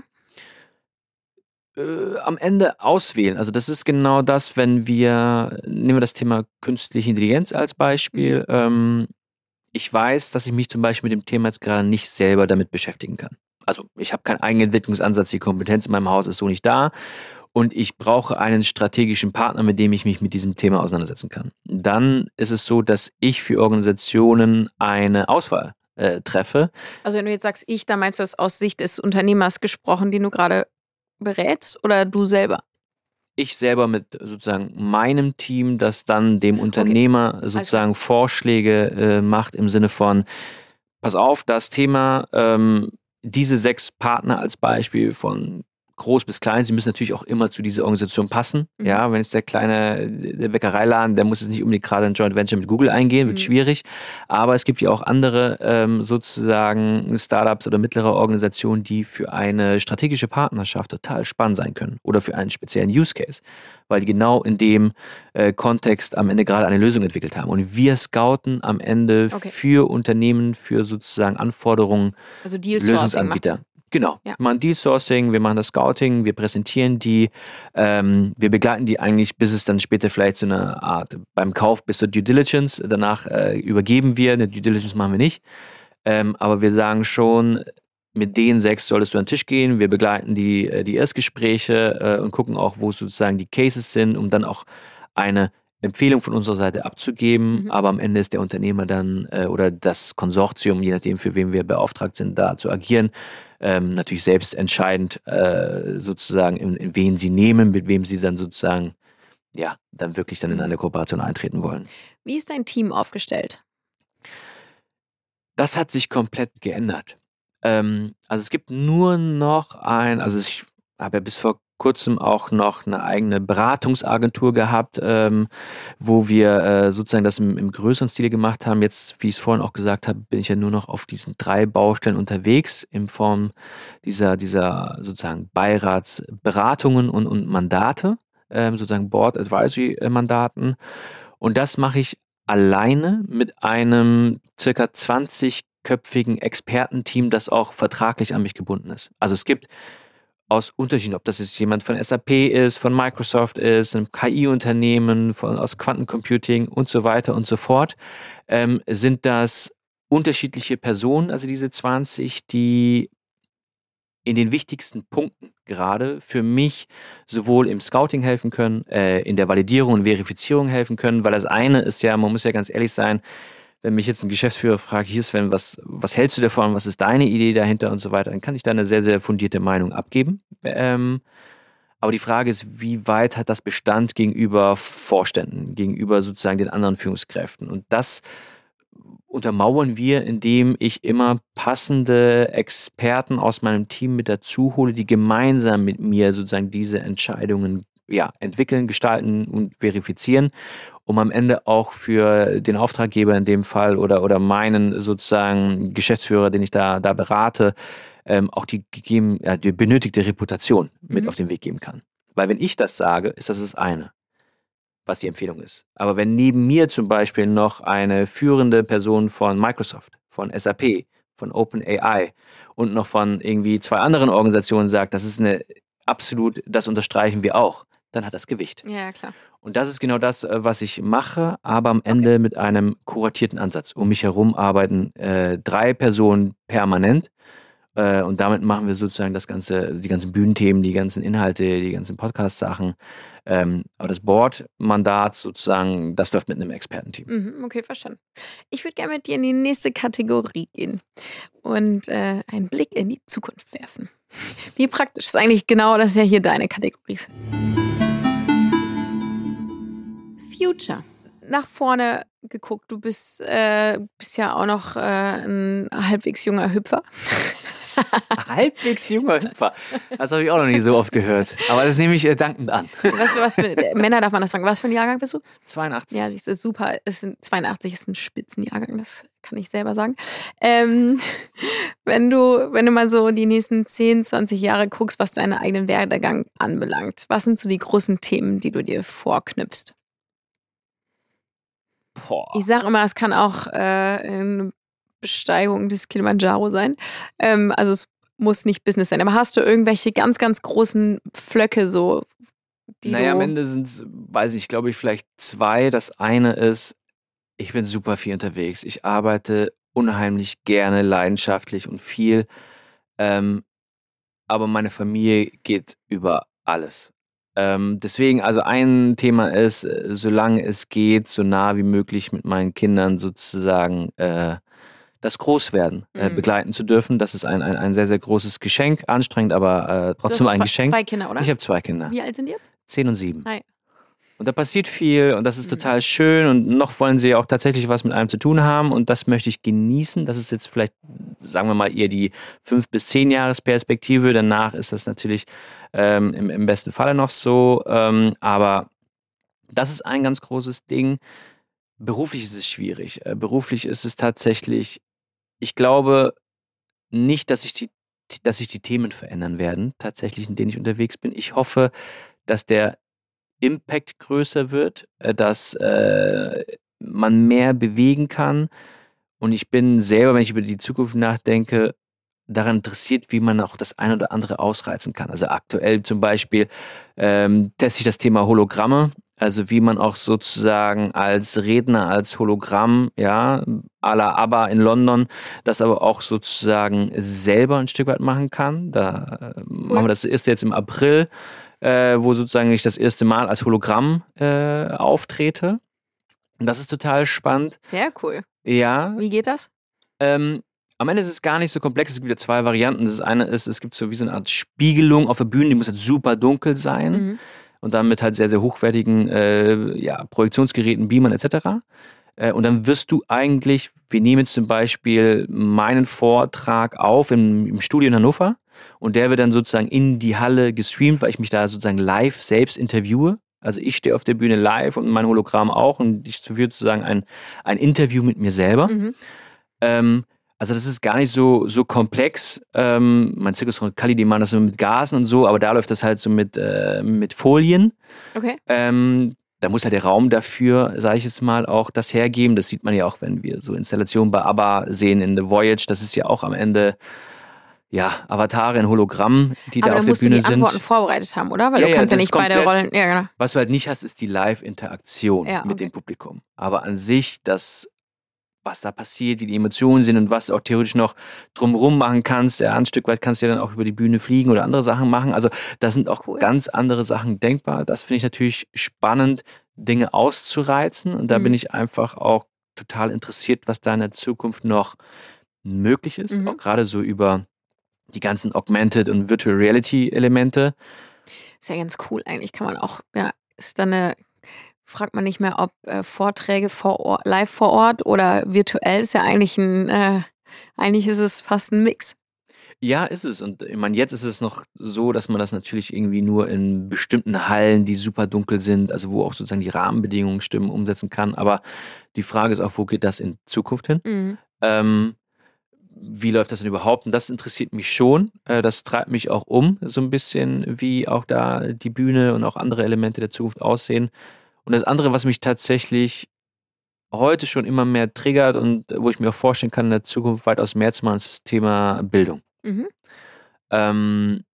Äh, am Ende auswählen. Also das ist genau das, wenn wir, nehmen wir das Thema künstliche Intelligenz als Mhm. Beispiel. Ähm, ich weiß, dass ich mich zum Beispiel mit dem Thema jetzt gerade nicht selber damit beschäftigen kann. Also ich habe keinen eigenen Entwicklungsansatz, die Kompetenz in meinem Haus ist so nicht da und ich brauche einen strategischen Partner, mit dem ich mich mit diesem Thema auseinandersetzen kann. Dann ist es so, dass ich für Organisationen eine Auswahl äh, treffe. Also wenn du jetzt sagst ich, dann meinst du das aus Sicht des Unternehmers gesprochen, den du gerade berätst oder du selber? Ich selber mit sozusagen meinem Team, das dann dem Okay, Unternehmer alles klar. sozusagen Vorschläge äh, macht im Sinne von, pass auf, das Thema, ähm, diese sechs Partner als Beispiel von groß bis klein, sie müssen natürlich auch immer zu dieser Organisation passen. Mhm. Ja, wenn es der kleine, der Bäckereiladen, der muss es nicht unbedingt gerade ein Joint Venture mit Google eingehen, wird Mhm. schwierig. Aber es gibt ja auch andere ähm, sozusagen Startups oder mittlere Organisationen, die für eine strategische Partnerschaft total spannend sein können oder für einen speziellen Use Case, weil die genau in dem äh, Kontext am Ende gerade eine Lösung entwickelt haben. Und wir scouten am Ende Okay. für Unternehmen, für sozusagen Anforderungen, Also Deal Sourcing macht Lösungsanbieter. ihr. Genau. Ja. Wir machen Deal Sourcing, wir machen das Scouting, wir präsentieren die, ähm, wir begleiten die eigentlich, bis es dann später vielleicht so eine Art beim Kauf bis zur Due Diligence, danach äh, übergeben wir, eine Due Diligence machen wir nicht, ähm, aber wir sagen schon, mit den sechs solltest du an den Tisch gehen, wir begleiten die, äh, die Erstgespräche äh, und gucken auch, wo sozusagen die Cases sind, um dann auch eine Empfehlung von unserer Seite abzugeben, Mhm. aber am Ende ist der Unternehmer dann äh, oder das Konsortium, je nachdem, für wen wir beauftragt sind, da zu agieren, ähm, natürlich selbst entscheidend äh, sozusagen, in, in wen sie nehmen, mit wem sie dann sozusagen, ja, dann wirklich dann in Mhm. eine Kooperation eintreten wollen. Wie ist dein Team aufgestellt? Das hat sich komplett geändert. Ähm, also es gibt nur noch ein, also ich habe ja bis vor kurzem auch noch eine eigene Beratungsagentur gehabt, ähm, wo wir äh, sozusagen das im, im größeren Stile gemacht haben. Jetzt, wie ich es vorhin auch gesagt habe, bin ich ja nur noch auf diesen drei Baustellen unterwegs in Form dieser, dieser sozusagen Beiratsberatungen und, und Mandate, ähm, sozusagen Board Advisory Mandaten. Und das mache ich alleine mit einem circa zwanzigköpfigen Expertenteam, das auch vertraglich an mich gebunden ist. Also es gibt aus Unterschieden, ob das jetzt jemand von S A P ist, von Microsoft ist, einem K I-Unternehmen, von, aus Quantencomputing und so weiter und so fort, ähm, sind das unterschiedliche Personen, also diese zwanzig, die in den wichtigsten Punkten gerade für mich sowohl im Scouting helfen können, äh, in der Validierung und Verifizierung helfen können, weil das eine ist ja, man muss ja ganz ehrlich sein, wenn mich jetzt ein Geschäftsführer fragt, hier Sven, was, was hältst du davon, was ist deine Idee dahinter und so weiter, dann kann ich da eine sehr, sehr fundierte Meinung abgeben. Ähm, aber die Frage ist, wie weit hat das Bestand gegenüber Vorständen, gegenüber sozusagen den anderen Führungskräften? Und das untermauern wir, indem ich immer passende Experten aus meinem Team mit dazu hole, die gemeinsam mit mir sozusagen diese Entscheidungen ja, entwickeln, gestalten und verifizieren, um am Ende auch für den Auftraggeber in dem Fall oder, oder meinen sozusagen Geschäftsführer, den ich da, da berate, ähm, auch die, gegeben, ja, die benötigte Reputation mit Mhm. auf den Weg geben kann. Weil wenn ich das sage, ist das das eine, was die Empfehlung ist. Aber wenn neben mir zum Beispiel noch eine führende Person von Microsoft, von S A P, von OpenAI und noch von irgendwie zwei anderen Organisationen sagt, das ist eine absolut, das unterstreichen wir auch, dann hat das Gewicht. Ja, klar. Und das ist genau das, äh, was ich mache, aber am Ende mit einem kuratierten Ansatz. Um mich herum arbeiten äh, drei Personen permanent. Äh, und damit machen wir sozusagen das ganze, die ganzen Bühnenthemen, die ganzen Inhalte, die ganzen Podcast-Sachen. Ähm, aber das Board-Mandat sozusagen, das läuft mit einem Expertenteam. Mhm, okay, verstanden. Ich würde gerne mit dir in die nächste Kategorie gehen und äh, einen Blick in die Zukunft werfen. Wie praktisch ist eigentlich genau, das ist ja hier deine Kategorie. Future. Nach vorne geguckt, du bist, äh, bist ja auch noch äh, ein halbwegs junger Hüpfer. Halbwegs junger Hüpfer. Das habe ich auch noch nicht so oft gehört. Aber das nehme ich äh, dankend an. Was, was für, äh, Männer darf man das fragen. Was für ein Jahrgang bist du? zweiundachtzig. Ja, siehst du, super. Ist ein, zweiundachtzig ist ein Spitzenjahrgang, das kann ich selber sagen. Ähm, wenn du, wenn du mal so die nächsten zehn, zwanzig Jahre guckst, was deinen eigenen Werdegang anbelangt, was sind so die großen Themen, die du dir vorknüpfst? Boah. Ich sage immer, es kann auch äh, eine Besteigung des Kilimanjaro sein. Ähm, also es muss nicht Business sein. Aber hast du irgendwelche ganz, ganz großen Pflöcke so, die Naja, du... am Ende sind es, weiß ich, glaube ich, vielleicht zwei. Das eine ist, ich bin super viel unterwegs. Ich arbeite unheimlich gerne, leidenschaftlich und viel. Ähm, aber meine Familie geht über alles. Ähm, deswegen, also ein Thema ist, äh, solange es geht, so nah wie möglich mit meinen Kindern sozusagen äh, das Großwerden äh, Mhm. begleiten zu dürfen. Das ist ein, ein, ein sehr, sehr großes Geschenk. Anstrengend, aber äh, Du trotzdem hast ein zwei, Geschenk. zwei Kinder, oder? Ich habe zwei Kinder. Wie alt sind die jetzt? Zehn und sieben. Ah, ja. Und da passiert viel und das ist Mhm. total schön und noch wollen sie auch tatsächlich was mit einem zu tun haben und das möchte ich genießen. Das ist jetzt vielleicht, sagen wir mal, eher die fünf bis zehn Jahresperspektive. Danach ist das natürlich ähm, im, im besten Falle noch so. Ähm, aber das ist ein ganz großes Ding. Beruflich ist es schwierig. Äh, beruflich ist es tatsächlich, ich glaube nicht, dass sich die, dass sich die Themen verändern werden, tatsächlich, in denen ich unterwegs bin. Ich hoffe, dass der Impact größer wird, äh, dass äh, man mehr bewegen kann. Und ich bin selber, wenn ich über die Zukunft nachdenke, daran interessiert, wie man auch das eine oder andere ausreizen kann. Also aktuell zum Beispiel ähm, teste ich das Thema Hologramme, also wie man auch sozusagen als Redner, als Hologramm, ja, à la ABBA in London, das aber auch sozusagen selber ein Stück weit machen kann. Da äh, machen wir das erste jetzt im April, äh, wo sozusagen ich das erste Mal als Hologramm äh, auftrete. Und das ist total spannend. Sehr cool. Ja. Wie geht das? Ähm, am Ende ist es gar nicht so komplex. Es gibt ja zwei Varianten. Das eine ist, es gibt so wie so eine Art Spiegelung auf der Bühne, die muss halt super dunkel sein Mhm. und dann mit halt sehr, sehr hochwertigen äh, ja, Projektionsgeräten, Beamern et cetera. Äh, und dann wirst du eigentlich, wir nehmen jetzt zum Beispiel meinen Vortrag auf im, im Studio in Hannover und der wird dann sozusagen in die Halle gestreamt, weil ich mich da sozusagen live selbst interviewe. Also ich stehe auf der Bühne live und mein Hologramm auch und ich führe sozusagen ein, ein Interview mit mir selber. Mhm. Ähm, also das ist gar nicht so, so komplex. Ähm, mein Zirkus von Kali, die machen das so mit Gasen und so, aber da läuft das halt so mit, äh, mit Folien. Okay. Ähm, da muss halt der Raum dafür, sage ich jetzt mal, auch das hergeben. Das sieht man ja auch, wenn wir so Installationen bei ABBA sehen in The Voyage. Das ist ja auch am Ende, ja, Avatare in Hologramm, die Aber da da auf der musst du Bühne die sind. Antworten vorbereitet haben, oder? Weil Ja, du ja, kannst ja das nicht ist beide komplett- Rollen. Ja, genau. Was du halt nicht hast, ist die Live-Interaktion Ja, mit okay. dem Publikum. Aber an sich, das, was da passiert, wie die Emotionen sind und was du auch theoretisch noch drumherum machen kannst, ja, ein Stück weit kannst du ja dann auch über die Bühne fliegen oder andere Sachen machen. Also da sind auch Cool. ganz andere Sachen denkbar. Das finde ich natürlich spannend, Dinge auszureizen. Und da Mhm. bin ich einfach auch total interessiert, was da in der Zukunft noch möglich ist. Mhm. Auch gerade so über die ganzen Augmented und Virtual Reality Elemente. Ist ja ganz cool eigentlich. Kann man auch, ja, ist dann eine, fragt man nicht mehr, ob äh, Vorträge vor Ort, live vor Ort oder virtuell, ist ja eigentlich ein, äh, eigentlich ist es fast ein Mix. Ja, ist es. Und ich meine, jetzt ist es noch so, dass man das natürlich irgendwie nur in bestimmten Hallen, die super dunkel sind, also wo auch sozusagen die Rahmenbedingungen stimmen, umsetzen kann. Aber die Frage ist auch, wo geht das in Zukunft hin? Mhm. Ähm, wie läuft das denn überhaupt? Und das interessiert mich schon. Äh, das treibt mich auch um, so ein bisschen, wie auch da die Bühne und auch andere Elemente der Zukunft aussehen. Und das andere, was mich tatsächlich heute schon immer mehr triggert und wo ich mir auch vorstellen kann, in der Zukunft weitaus mehr zu machen, ist das Thema Bildung. Mhm. Ähm,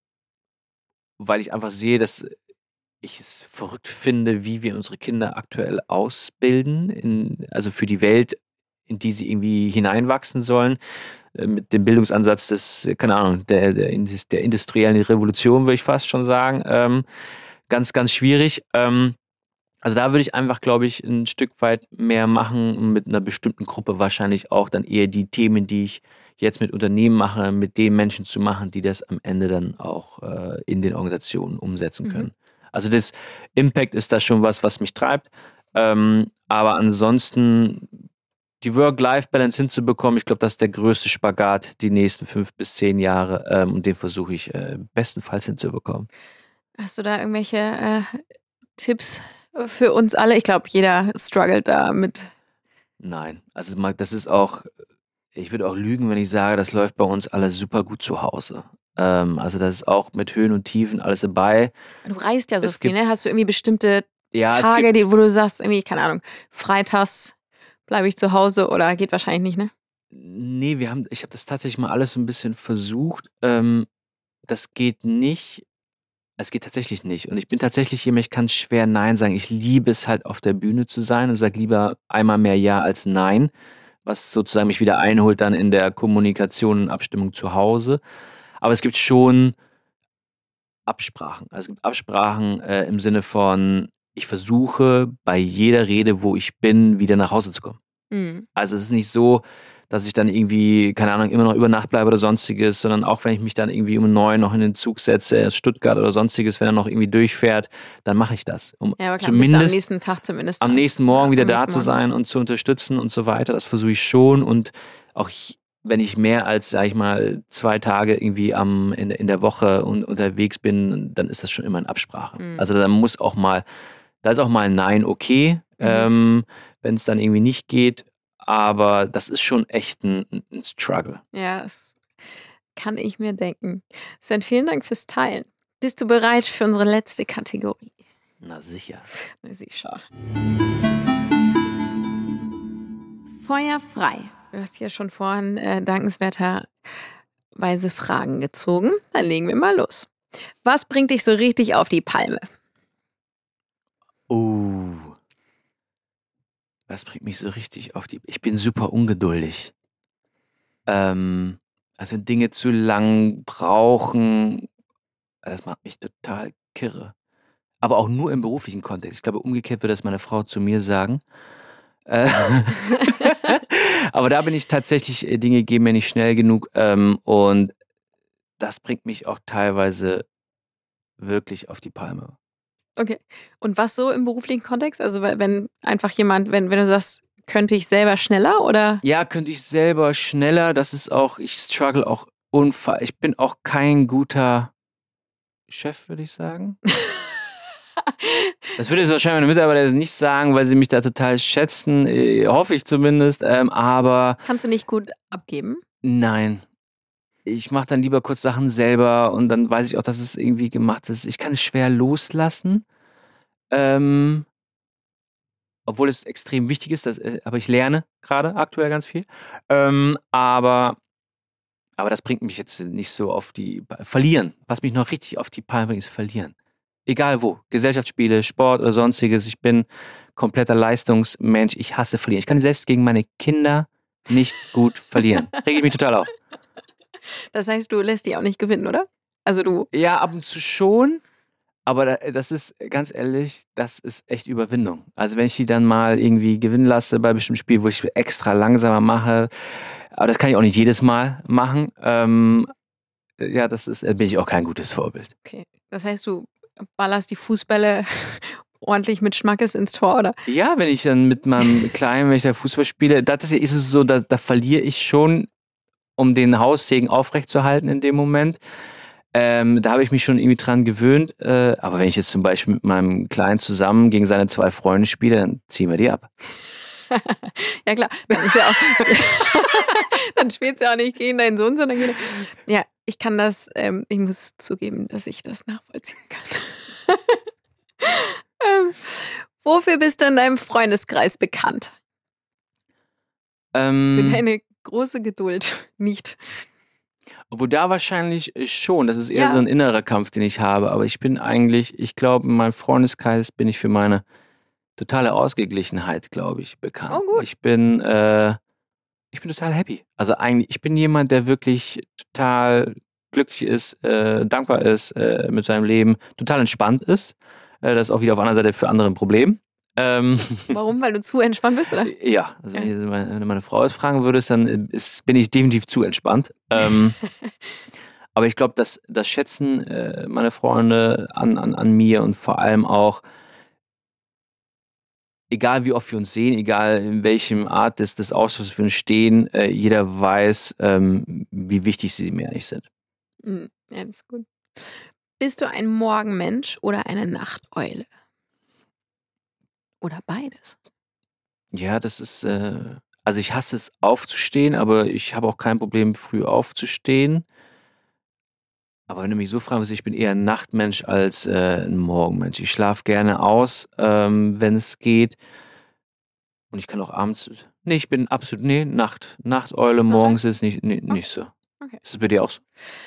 weil ich einfach sehe, dass ich es verrückt finde, wie wir unsere Kinder aktuell ausbilden, in, also für die Welt, in die sie irgendwie hineinwachsen sollen, äh, mit dem Bildungsansatz des, keine Ahnung, der, der, Indus- der industriellen Revolution, würde ich fast schon sagen. Ähm, ganz, ganz schwierig. Ähm, also da würde ich einfach, glaube ich, ein Stück weit mehr machen, mit einer bestimmten Gruppe wahrscheinlich auch dann eher die Themen, die ich jetzt mit Unternehmen mache, mit den Menschen zu machen, die das am Ende dann auch äh, in den Organisationen umsetzen Mhm. können. Also das Impact ist da schon was, was mich treibt. Ähm, aber ansonsten die Work-Life-Balance hinzubekommen, ich glaube, das ist der größte Spagat die nächsten fünf bis zehn Jahre. Ähm, und den versuche ich äh, bestenfalls hinzubekommen. Hast du da irgendwelche äh, Tipps für uns alle? Ich glaube, jeder struggelt da mit. Nein, also Marc, das ist auch, ich würde auch lügen, wenn ich sage, das läuft bei uns alles super gut zu Hause. Ähm, also das ist auch mit Höhen und Tiefen alles dabei. Du reist ja so Es viel, gibt- ne? Hast du irgendwie bestimmte Ja, es Tage, gibt, die, wo du sagst, irgendwie, keine Ahnung, freitags bleibe ich zu Hause oder geht wahrscheinlich nicht, ne? nee, wir haben, ich habe das tatsächlich mal alles so ein bisschen versucht. Ähm, das geht nicht. Es geht tatsächlich nicht. Und ich bin tatsächlich jemand, ich kann schwer Nein sagen. Ich liebe es halt auf der Bühne zu sein und sage lieber einmal mehr Ja als Nein, was sozusagen mich wieder einholt dann in der Kommunikation und Abstimmung zu Hause. Aber es gibt schon Absprachen. Also es gibt Absprachen äh, im Sinne von, ich versuche bei jeder Rede, wo ich bin, wieder nach Hause zu kommen. Mhm. Also es ist nicht so, dass ich dann irgendwie, keine Ahnung, immer noch über Nacht bleibe oder sonstiges, sondern auch wenn ich mich dann irgendwie um neun noch in den Zug setze, aus Stuttgart oder sonstiges, wenn er noch irgendwie durchfährt, dann mache ich das. Um Ja, aber klar, bist du am zumindest nächsten Tag zumindest. am da. nächsten Morgen Ja, wieder am da nächsten zu Morgen. sein und zu unterstützen und so weiter. Das versuche ich schon. Und auch ich, wenn ich mehr als, sag ich mal, zwei Tage irgendwie am, in, in der Woche un, unterwegs bin, dann ist das schon immer in Absprache. Mhm. Also da muss auch mal, da ist auch mal ein Nein okay, Mhm. ähm, wenn es dann irgendwie nicht geht. Aber das ist schon echt ein, ein Struggle. Ja, das kann ich mir denken. Sven, vielen Dank fürs Teilen. Bist du bereit für unsere letzte Kategorie? Na sicher. Na, sicher. Feuer frei. Du hast ja schon vorhin äh, dankenswerterweise Fragen gezogen. Dann legen wir mal los. Was bringt dich so richtig auf die Palme? Uh. Das bringt mich so richtig auf die. Ich bin super ungeduldig. Ähm, also Dinge zu lang brauchen, das macht mich total kirre. Aber auch nur im beruflichen Kontext. Ich glaube, umgekehrt würde das meine Frau zu mir sagen. Äh, aber da bin ich tatsächlich, äh, Dinge gehen mir nicht schnell genug. Ähm, und das bringt mich auch teilweise wirklich auf die Palme. Okay. Und was so im beruflichen Kontext? Also we- wenn einfach jemand, wenn, wenn du sagst, könnte ich selber schneller oder? Ja, könnte ich selber schneller. Das ist auch, ich struggle auch unfa- ich bin auch kein guter Chef, würde ich sagen. Das würde jetzt wahrscheinlich meine Mitarbeiter nicht sagen, weil sie mich da total schätzen, äh, hoffe ich zumindest. Ähm, aber Kannst du nicht gut abgeben? nein, ich mache dann lieber kurz Sachen selber und dann weiß ich auch, dass es irgendwie gemacht ist. Ich kann es schwer loslassen, ähm, obwohl es extrem wichtig ist. Dass, äh, aber ich lerne gerade aktuell ganz viel. Ähm, aber, aber das bringt mich jetzt nicht so auf die Verlieren. Was mich noch richtig auf die Palme bringt, ist Verlieren. Egal wo. Gesellschaftsspiele, Sport oder sonstiges. Ich bin kompletter Leistungsmensch. Ich hasse Verlieren. Ich kann selbst gegen meine Kinder nicht gut verlieren. Rege ich mich total auf. Das heißt, du lässt die auch nicht gewinnen, oder? Also du. Ja, ab und zu schon. Aber da- das ist, ganz ehrlich, das ist echt Überwindung. Also wenn ich die dann mal irgendwie gewinnen lasse bei bestimmten Spielen, wo ich extra langsamer mache, aber das kann ich auch nicht jedes Mal machen. Ähm, ja, das ist, äh, bin ich auch kein gutes Vorbild. Okay. Das heißt, du ballerst die Fußbälle ordentlich mit Schmackes ins Tor, oder? Ja, wenn ich dann mit meinem Kleinen, wenn ich da Fußball spiele, da ist es so, da, da verliere ich schon, um den Haussegen aufrechtzuerhalten in dem Moment. Ähm, da habe ich mich schon irgendwie dran gewöhnt. Äh, aber wenn ich jetzt zum Beispiel mit meinem Kleinen zusammen gegen seine zwei Freunde spiele, dann ziehen wir die ab. Ja klar, dann ist ja auch, dann spielst du ja auch nicht gegen deinen Sohn, sondern gegen. Ja, ich kann das, ähm, ich muss zugeben, dass ich das nachvollziehen kann. ähm, wofür bist du in deinem Freundeskreis bekannt? Ähm, Für deine große Geduld nicht. Obwohl da wahrscheinlich schon, das ist eher Ja. so ein innerer Kampf, den ich habe. Aber ich bin eigentlich, ich glaube, in meinem Freundeskreis bin ich für meine totale Ausgeglichenheit, glaube ich, bekannt. Oh, gut. Ich bin, äh, ich bin total happy. Also eigentlich, ich bin jemand, der wirklich total glücklich ist, äh, dankbar ist äh, mit seinem Leben, total entspannt ist. Äh, das ist auch wieder auf der anderen Seite für andere ein Problem. Ähm, Warum? Weil du zu entspannt bist, oder? ja, also Ja. wenn ich meine, wenn du meine Frau es fragen würdest, dann ist, bin ich definitiv zu entspannt. Ähm, aber ich glaube, dass das schätzen äh, meine Freunde an, an, an mir und vor allem auch, egal wie oft wir uns sehen, egal in welchem Art des, des Austauschs wir uns stehen, äh, jeder weiß, ähm, wie wichtig sie mir eigentlich sind. Mhm. Ja, das ist gut. Bist du ein Morgenmensch oder eine Nachteule? Oder beides? Ja, das ist, äh, also ich hasse es aufzustehen, aber ich habe auch kein Problem, früh aufzustehen. Aber wenn du mich so fragen willst, ich bin eher ein Nachtmensch als äh, ein Morgenmensch. Ich schlafe gerne aus, ähm, wenn es geht. Und ich kann auch abends. Nee, ich bin absolut. Nee, Nacht. Nachteule, morgens ist nicht, nee, nicht so. Okay. Ist es bei dir auch so?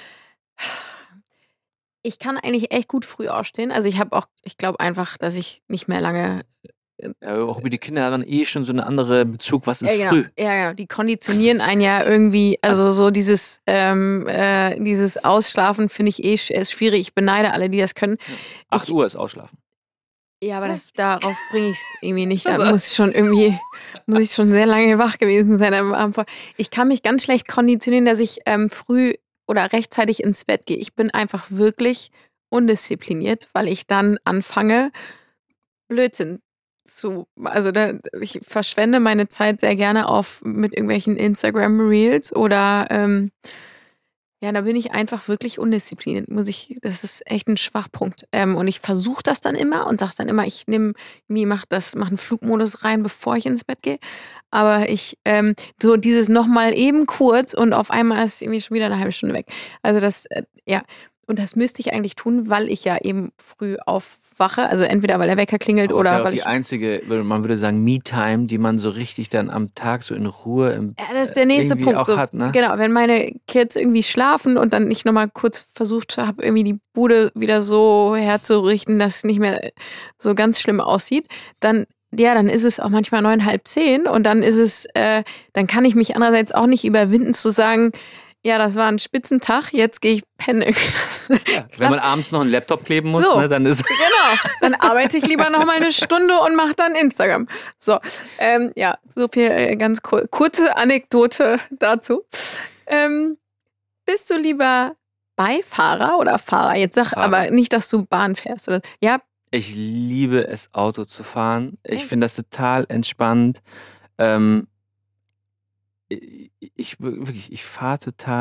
Ich kann eigentlich echt gut früh aufstehen. Also ich habe auch, ich glaube einfach, dass ich nicht mehr lange. Ja, auch über die Kinder hat man eh schon so eine andere Bezug. Was ist Ja, genau. früh? Ja, genau. Die konditionieren einen ja irgendwie, also Also- so dieses, ähm, äh, dieses Ausschlafen finde ich eh sch- ist schwierig. Ich beneide alle, die das können. acht Ich, Uhr ist Ausschlafen. ja, aber das, darauf bringe ich es irgendwie nicht. Da Also- muss ich schon irgendwie, muss ich schon sehr lange wach gewesen sein am Abend vor. Ich kann mich ganz schlecht konditionieren, dass ich ähm, früh oder rechtzeitig ins Bett gehe. Ich bin einfach wirklich undiszipliniert, weil ich dann anfange, Blödsinn zu, also da, ich verschwende meine Zeit sehr gerne auf mit irgendwelchen Instagram Reels oder ähm, ja, da bin ich einfach wirklich undiszipliniert, muss ich, das ist echt ein Schwachpunkt. Ähm, und ich versuche das dann immer und sage dann immer, ich nehme, irgendwie mach das, mach einen Flugmodus rein, bevor ich ins Bett gehe. Aber ich, ähm, so dieses nochmal eben kurz und auf einmal ist irgendwie schon wieder eine halbe Stunde weg. Also das, äh, ja. Und das müsste ich eigentlich tun, weil ich ja eben früh aufwache. Also entweder weil der Wecker klingelt Aber das ist oder ja auch weil die ich. einzige, man würde sagen, Me-Time, die man so richtig dann am Tag so in Ruhe im, Ja, das ist der nächste irgendwie Punkt. auch So, hat, ne? genau, wenn meine Kids irgendwie schlafen und dann ich nochmal kurz versucht habe, irgendwie die Bude wieder so herzurichten, dass es nicht mehr so ganz schlimm aussieht, dann, ja, dann ist es auch manchmal neun, halb zehn und dann ist es, äh, dann kann ich mich andererseits auch nicht überwinden zu sagen, ja, das war ein Spitzentag, jetzt gehe ich pennen. Ja, wenn man abends noch einen Laptop kleben muss, So. ne, dann ist Genau, dann arbeite ich lieber noch mal eine Stunde und mache dann Instagram. So, ähm, ja, so viel äh, ganz kur kurze Anekdote dazu. Ähm, bist du lieber Beifahrer oder Fahrer? Jetzt sag Fahrer. aber nicht, dass du Bahn fährst. Oder? Ja, Ich liebe es, Auto zu fahren. Ich Echt? finde das total entspannt. Ähm, ich, ich wirklich, ich fahre total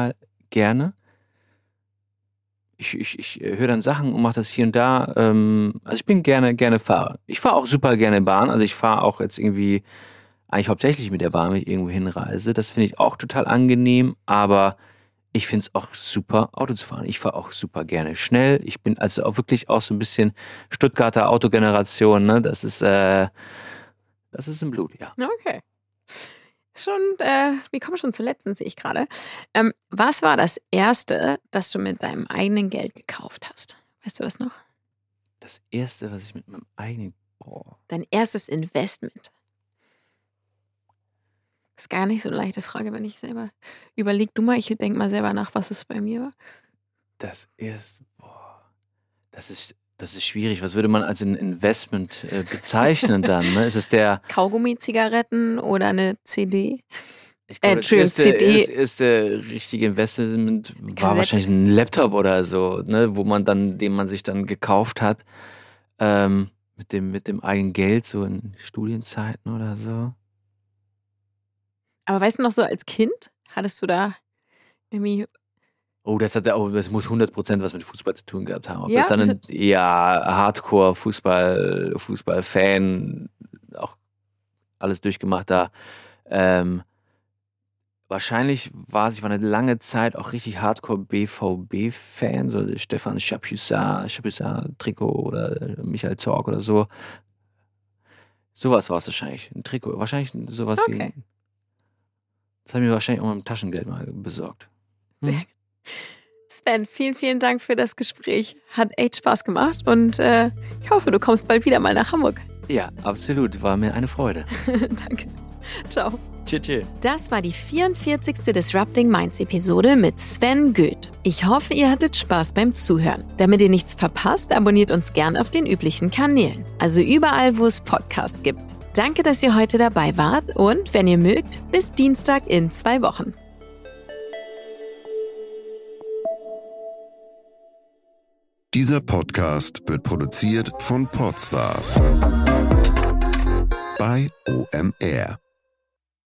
gerne. Ich, ich, ich höre dann Sachen und mache das hier und da. Ähm, also ich bin gerne, gerne Fahrer. Ich fahre auch super gerne Bahn. Also ich fahre auch jetzt irgendwie eigentlich hauptsächlich mit der Bahn, wenn ich irgendwo hinreise. Das finde ich auch total angenehm, aber ich finde es auch super, Auto zu fahren. Ich fahre auch super gerne schnell. Ich bin also auch wirklich auch so ein bisschen Stuttgarter Autogeneration, ne? Das ist, äh, das ist im Blut, ja. Okay. Schon, äh, wir kommen schon zur letzten, sehe ich gerade. Ähm, was war das Erste, das du mit deinem eigenen Geld gekauft hast? Weißt du das noch? Das Erste, was ich mit meinem eigenen, boah. Dein erstes Investment. Ist gar nicht so eine leichte Frage, wenn ich selber überleg du mal, ich denke mal selber nach, was es bei mir war. Das erste, boah, das ist, das ist schwierig. Was würde man als ein Investment äh, bezeichnen dann? Ne? Ist es der Kaugummi-Zigaretten oder eine C D? Ich Äh, glaube, das Entschuldigung, erste, C D. erst- erste richtige Investment war Kassette. wahrscheinlich ein Laptop oder so, ne, wo man dann, den man sich dann gekauft hat, ähm, mit dem, mit dem eigenen Geld, so in Studienzeiten oder so. Aber weißt du noch so als Kind, hattest du da irgendwie Oh, das hat, oh, das muss hundert Prozent was mit Fußball zu tun gehabt haben. Ob Ja, das dann also- ein, ja, Hardcore-Fußball, Fußballfan, auch alles durchgemacht da. Ähm, Wahrscheinlich war es, ich war eine lange Zeit auch richtig Hardcore-B V B-Fan, so Stefan Chapuisat, Chapuisat-Trikot oder Michael Zorc oder so. Sowas war es wahrscheinlich. Ein Trikot. Wahrscheinlich sowas wie. Okay. Das habe ich mir wahrscheinlich auch mit dem Taschengeld mal besorgt. Sehr Hm? gut. Sven, vielen, vielen Dank für das Gespräch. Hat echt Spaß gemacht und äh, ich hoffe, du kommst bald wieder mal nach Hamburg. Ja, absolut. War mir eine Freude. Danke. Ciao. Tschüss, tschüss. Das war die vierundvierzigste Disrupting Minds Episode mit Sven Göth. Ich hoffe, ihr hattet Spaß beim Zuhören. Damit ihr nichts verpasst, abonniert uns gern auf den üblichen Kanälen. Also überall, wo es Podcasts gibt. Danke, dass ihr heute dabei wart und, wenn ihr mögt, bis Dienstag in zwei Wochen. Dieser Podcast wird produziert von Podstars bei O M R.